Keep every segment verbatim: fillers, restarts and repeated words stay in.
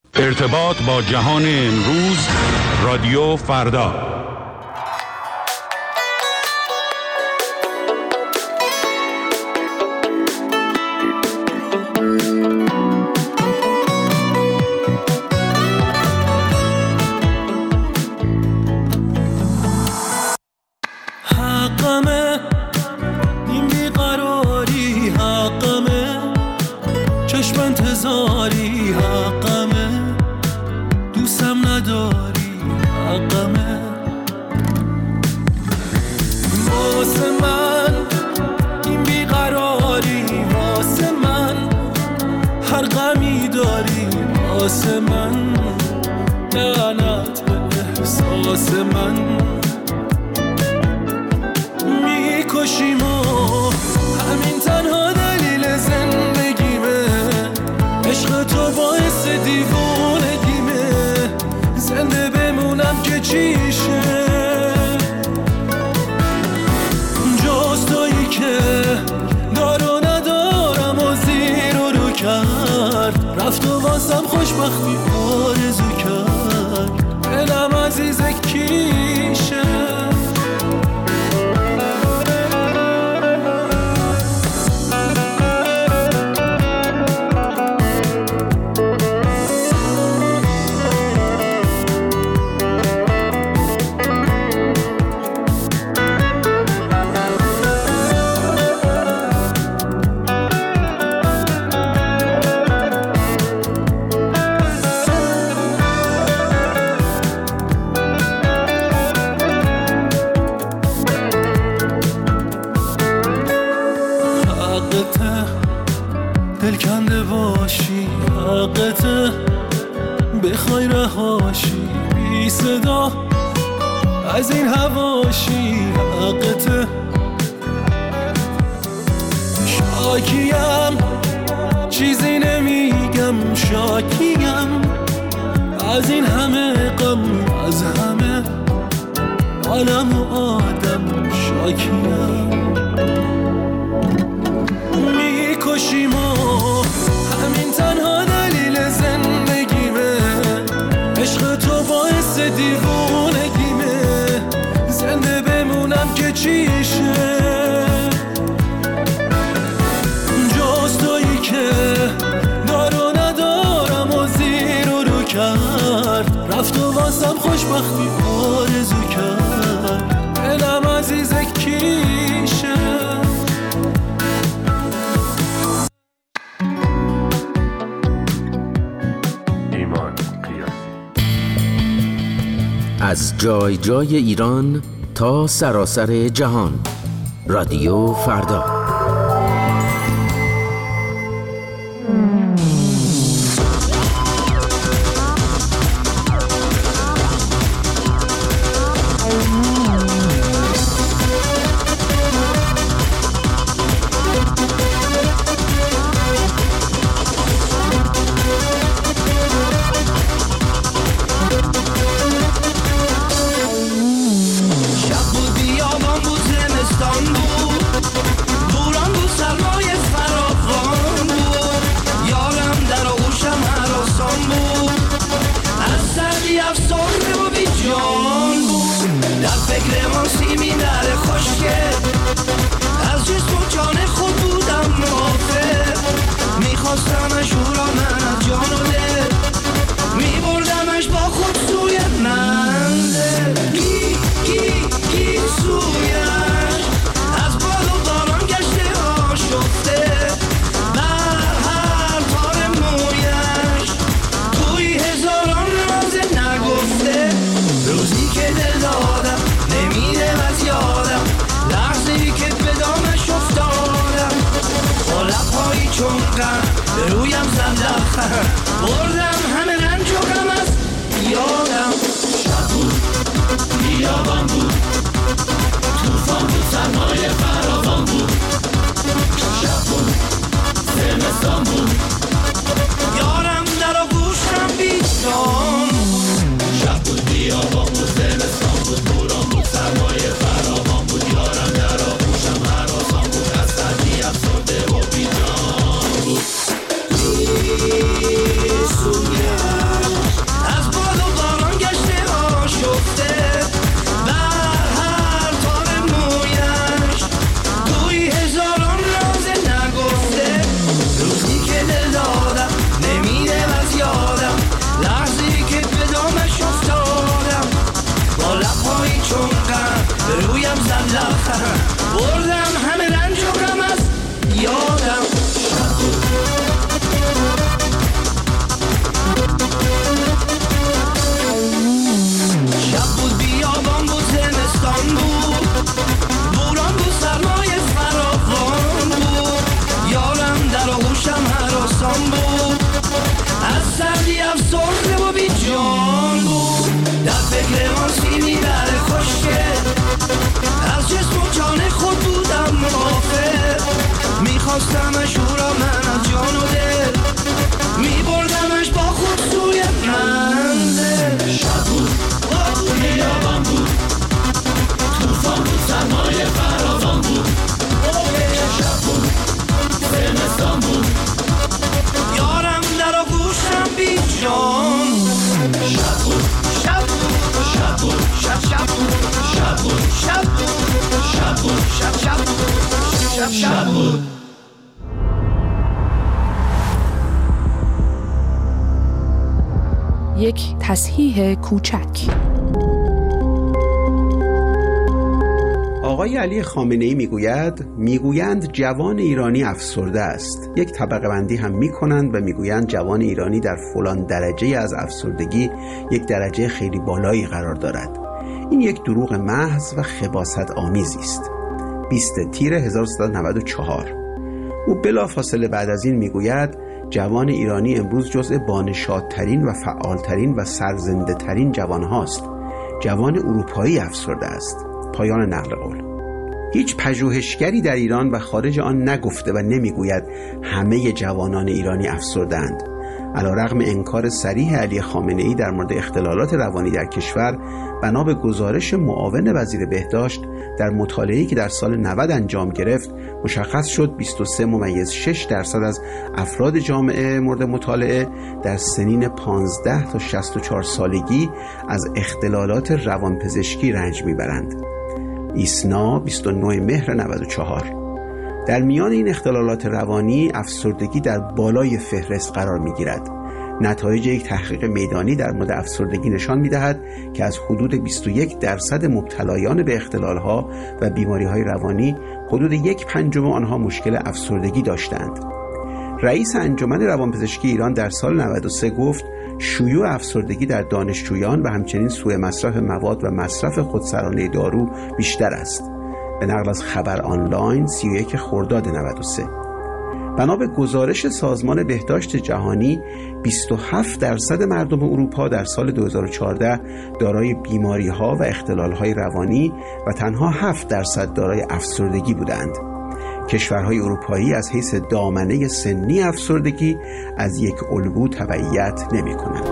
ارتباط با جهان امروز، رادیو فردا. حقمه این بیقراری، حقمه چشم انتظاری، حقمه دوستم نداری، حقمه واسه من این بیقراری، واسه من هر غمی داری، واسه من لعنت به احساس من میکشیم و همین تنها دلیل زندگیمه، عشق تو باعث دیوونگیمه، زنده بمونم که چیشه جز تویی که دارو ندارم و زیر و رو کرد، رفت و واسم خوشبختی آرزو کرد، دلم عزیزه کیشه دل کنده باشی، حقته بخوای رهاشی بی صدا از این هواشی، حقته شاکیم چیزی نمیگم، شاکیم از این همه غم، از همه عالم و آدم شاکیم میکشیم و همین تنها دلیل زندگیمه، عشق تو باعث دیوونگیمه، زنده بمونم که چیشه جز تویی که دارو ندارم و زیر و رو کرد، رفت و واسم خوشبختی آرزو کرد، دلم عزیزه کیشه از جای جای ایران تا سراسر جهان، رادیو فردا. بود ما سیمی در خوشگل از جسم و جان خود بودم غافل میخواستمش او را من از جان و دل میبردمش با خود سوی منزل شب بود بیابان بود توفان بود سرمایه فراوان بود شب بود زمستان بود یارم در آغوشم بی جان شب بود شب بود شب بود شب شب بود شب بود شب بود شب بود شب شب بود شب شب بود. یک تصحیح کوچک. آقای علی خامنه‌ای میگوید میگویند جوان ایرانی افسرده است. یک طبقه بندی هم میکنند و میگویند جوان ایرانی در فلان درجه از افسردگی یک درجه خیلی بالایی قرار دارد. این یک دروغ محض و خباثت آمیزی است. بیست تیر هزار و سیصد و نود و چهار. او بلافاصله بعد از این میگوید جوان ایرانی امروز جزء بانشادترین و فعالترین و سرزنده ترین جوان هاست. جوان اروپایی افسرده است. پایان نقل قول. هیچ پژوهشگری در ایران و خارج آن نگفته و نمیگوید همه جوانان ایرانی افسرده‌اند. علیرغم انکار صریح علی خامنه‌ای در مورد اختلالات روانی در کشور، بنا به گزارش معاون وزیر بهداشت در مطالعه‌ای که در سال نود انجام گرفت، مشخص شد بیست و سه ممیز شش درصد از افراد جامعه مورد مطالعه در سنین پانزده تا شصت و چهار سالگی از اختلالات روانپزشکی رنج میبرند. ایسنا بیست و نه مهر نود و چهار. در میان این اختلالات روانی افسردگی در بالای فهرست قرار میگیرد. نتایج یک تحقیق میدانی در مورد افسردگی نشان می‌دهد که از حدود بیست و یک درصد مبتلایان به اختلال‌ها و بیماری‌های روانی حدود یک پنجم آنها مشکل افسردگی داشتند. رئیس انجمن روانپزشکی ایران در سال نود و سه گفت شیوع افسردگی در دانشجویان و همچنین سوء مصرف مواد و مصرف خودسرانه دارو بیشتر است. به نقل از خبر آنلاین سی و یک خرداد نود و سه. بنا به گزارش سازمان بهداشت جهانی بیست و هفت درصد مردم اروپا در سال دو هزار و چهارده دارای بیماری‌ها و اختلال‌های روانی و تنها هفت درصد دارای افسردگی بودند. کشورهای اروپایی از حیث دامنه سنی افسردگی از یک الگو تبعیت نمی‌کنند.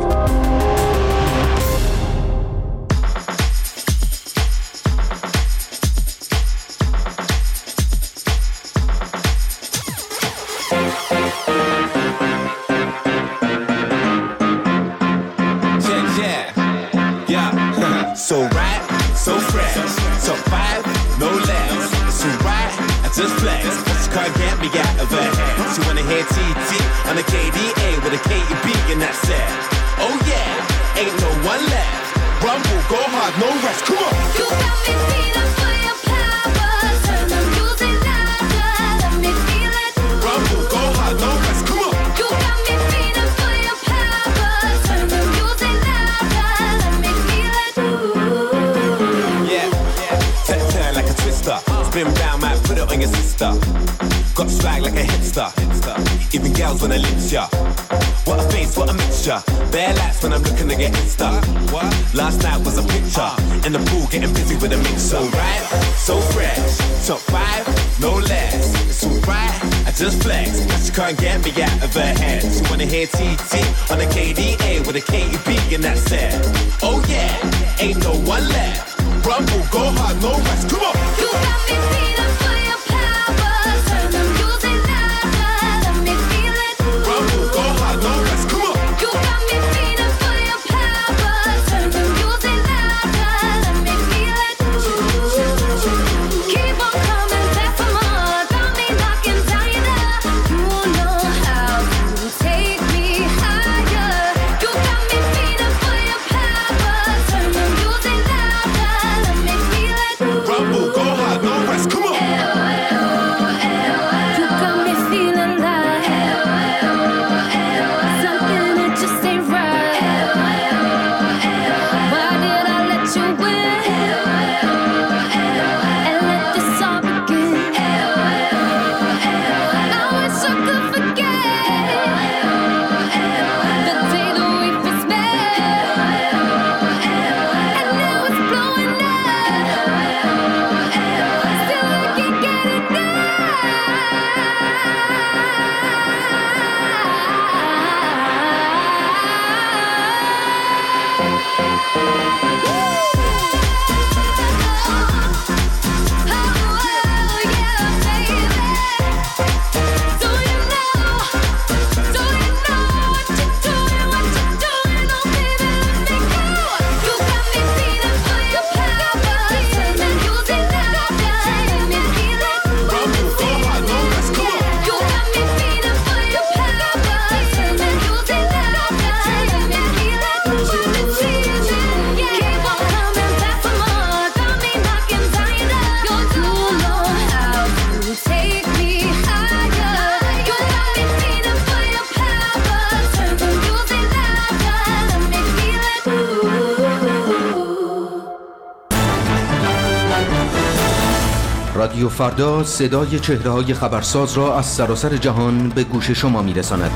So right, so fresh, so five, no less. So right, I just flex. She can't get me out of her head. She wanna hear T T on the K D A with a K E B and that's it. Oh yeah, ain't no one left. Rumble, go hard, no rest. Come on. You got me feeling for your power. Turn the music louder, let me feel it. Rumble, go hard, no rest. Come on. You got me feeling for your power. Turn the music louder, let me feel it. Spin round, might put it on your sister. Got swag like a hipster. Even girls wanna lips ya. What a face, what a mixture. Bare lights when I'm looking to get insta. Last night was a picture. In the pool getting busy with a mixer. So right, so fresh. Top five, no less. It's alright, I just flex. She can't get me out of her head. She wanna hear T T on the K D A with a K E B and that's it. Oh yeah, ain't no one left. Rumble, go hard, no rest. Come on. You got me feeling for your power. Turn the music louder, let me feel it. Rumble, go hard, no rest. Come on. You got me feeling for your power. Turn the music louder, let me feel it. Keep on coming back for more. Got me knocking down your door. You know how to take me higher. You got me feeling for your power. Turn the music louder. Rumble, go hard, no rest, come on. رادیو فردا صدای چهره‌های خبرساز را از سراسر جهان به گوش شما می‌رساند.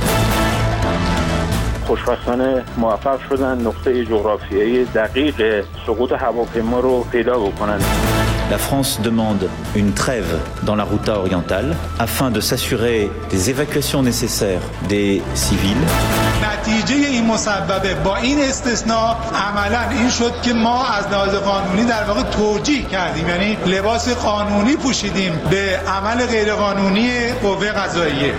خوشبختانه موفق شدن نقطه جغرافیایی دقیق سقوط هواپیما رو پیدا بکنند. La France demande une trêve dans la Ghouta orientale afin de s'assurer des évacuations nécessaires des civils. نتیجه این مسببه با این استثناء عملاً این شد که ما از لحاظ قانونی در واقع توجیه کردیم، یعنی لباس قانونی پوشیدیم به عمل غیرقانونی قوه قضاییه.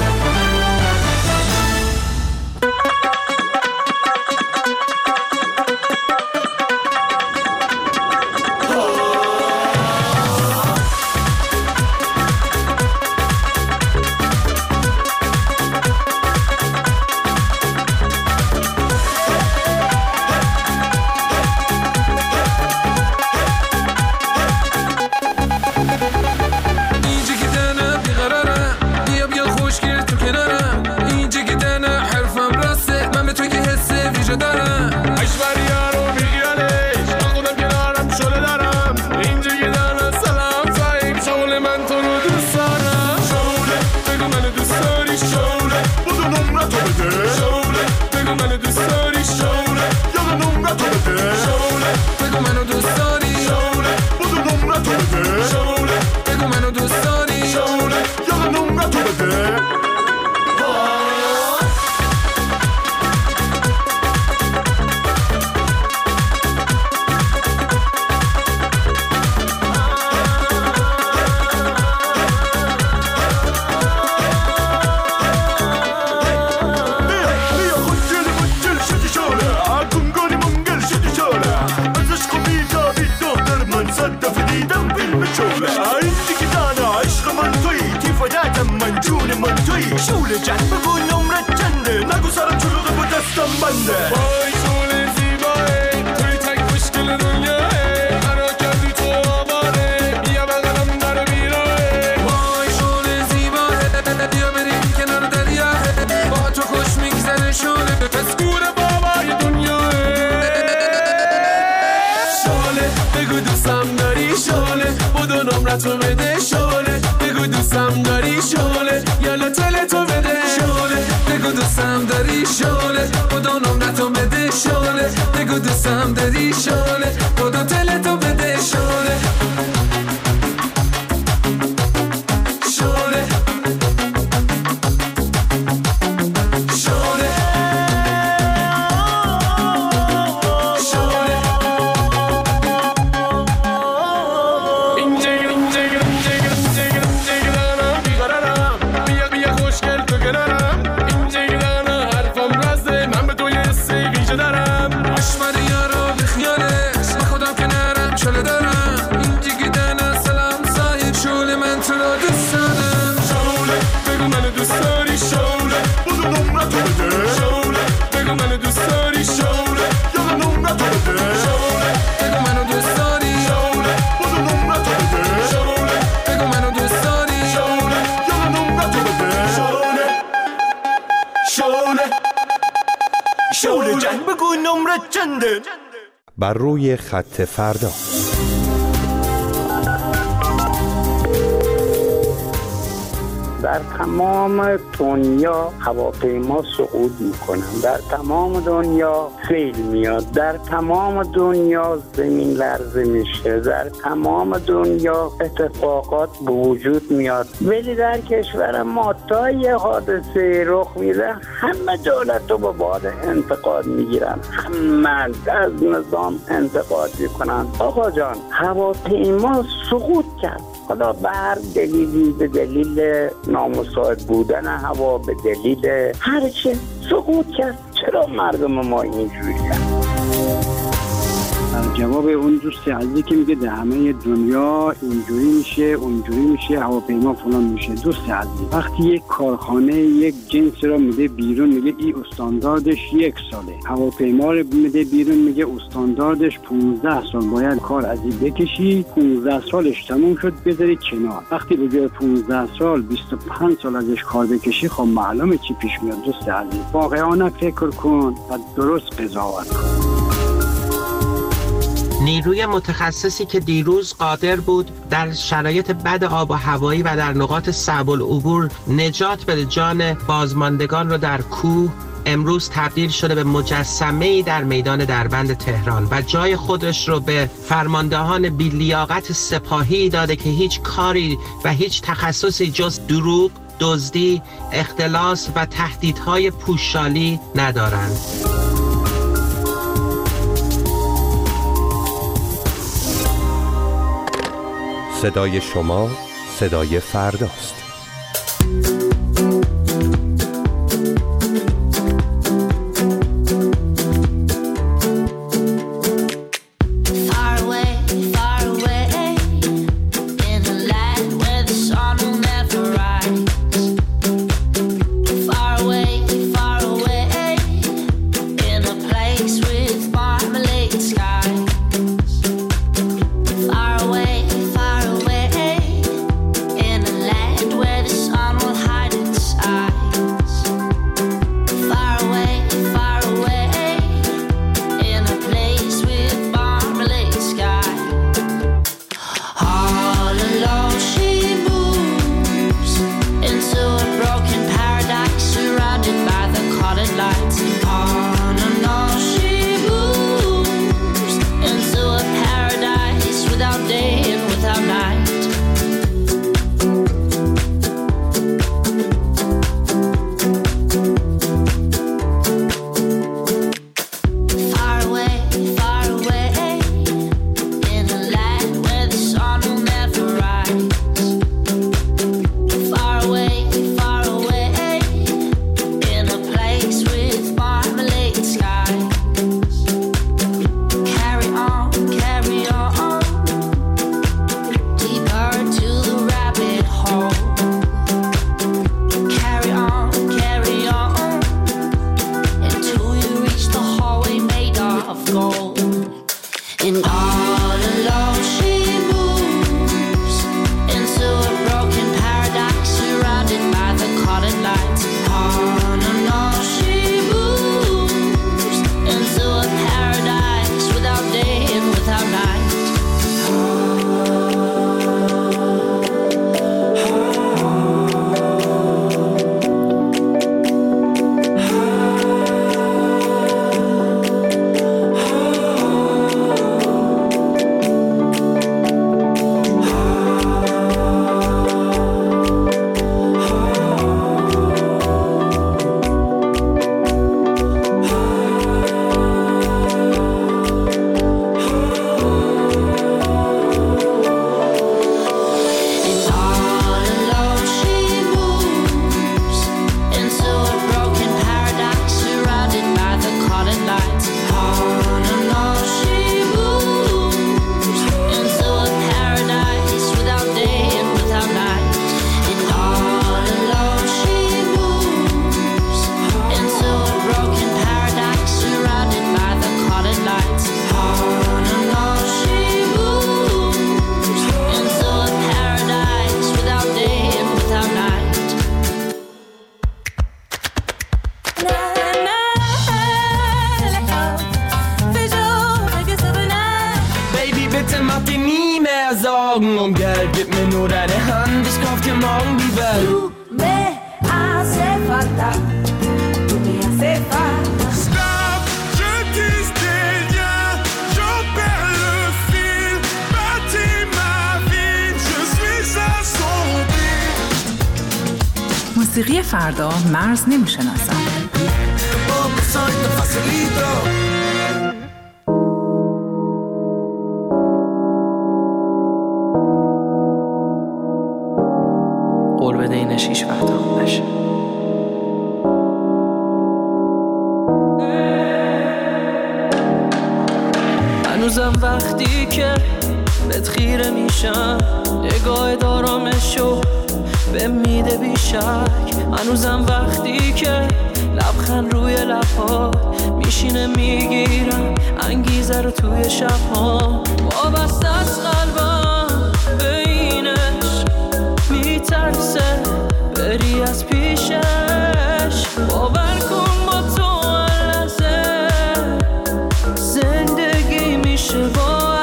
بر روی خط فردا. در تمام دنیا هواپیما سقوط میکنن، در تمام دنیا سیل میاد، در تمام دنیا زمین لرزه میشه، در تمام دنیا اتفاقات به وجود میاد. ولی در کشور ما تا یه حادثه رخ میده همه دولت رو با باد انتقاد میگیرن، همه از نظام انتقاد میکنن. آقا جان هواپیما سقوط کرد، حالا به هر دلیلی، به دلیل نامساعد بودن هوا، به دلیل هر چه سقوط کرد، چرا مردم ما اینجوری کرد؟ جواب اون دوست عزیزی که میگه در همه دنیا اینجوری میشه اونجوری میشه هواپیما فلان میشه، دوست عزیز وقتی یک کارخانه یک جنس رو میده بیرون میگه این استانداردش یک ساله، هواپیما رو میده بیرون میگه استانداردش پانزده سال باید کار از این بکشی، پانزده سالش تموم شد بذاری کنار. وقتی بگه پانزده سال بیست و پنج سال ازش کار بکشی خب معلومه چی پیش میاد. دوست عزیز واقعا فکر کن و درست قضاوت کن. نیروی متخصصی که دیروز قادر بود در شرایط بد آب و هوایی و در نقاط صعب العبور نجات بده جان بازماندگان رو در کوه، امروز تبدیل شده به مجسمه‌ای در میدان دربند تهران و جای خودش رو به فرماندهان بی‌لیاقت سپاهی داده که هیچ کاری و هیچ تخصصی جز دروغ، دزدی، اختلاس و تهدیدهای پوشالی ندارند. صدای شما صدای فرداست. Morgen um Geld, gib mir nur deine Hand, ich kauf dir morgen die Welt. Du me hace falta, tu me hace falta. Stop, je tisse des liens, j'en perds le fil, bâtis ma vie, je suis à son pied. موسیقی فردا مرز نمیشناسم. قول بده اینش هیچ وقت هم نشه. هنوزم وقتی که بهت خیره میشم نگاه دارامشو به میده بیشک. هنوزم وقتی که لبخند روی لبها میشینه میگیرم انگیزه رو توی شبها. وابسته از قلبم به اینش میترسه بری از پیشش. باور کن با تو لحظه زندگی میشه با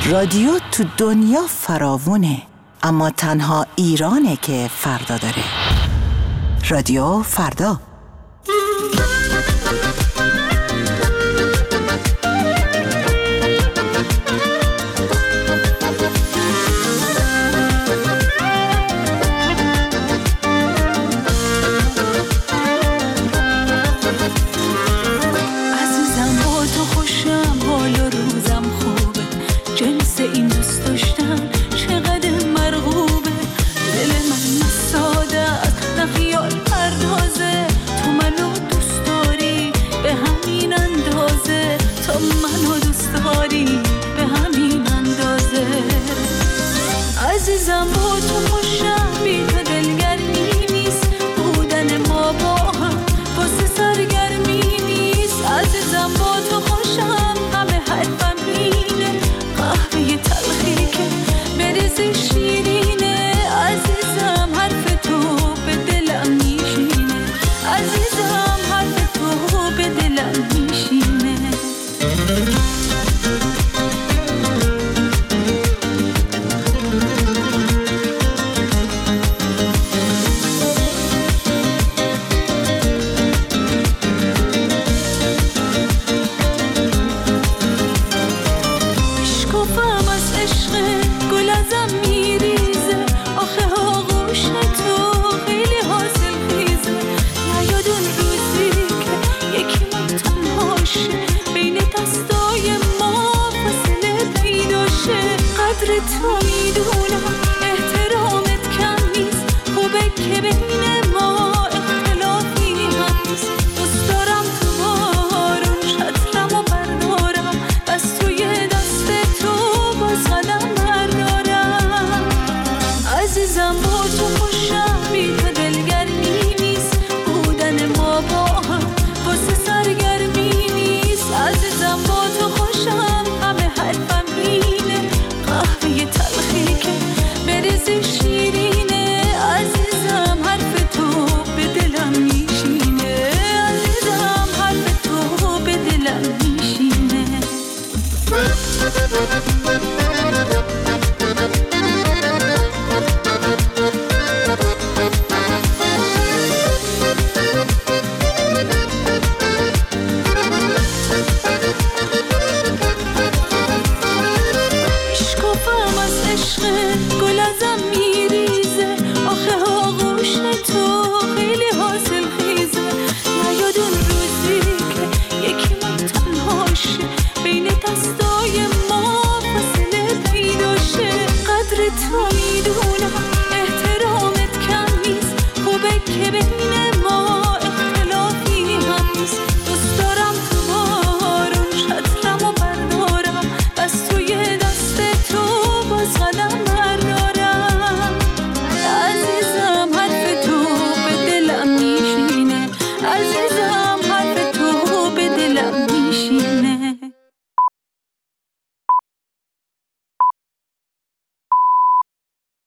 رادیو تو دنیا فراوونه، اما تنها ایرانه که فردا داره. رادیو فردا. عزیزم با تو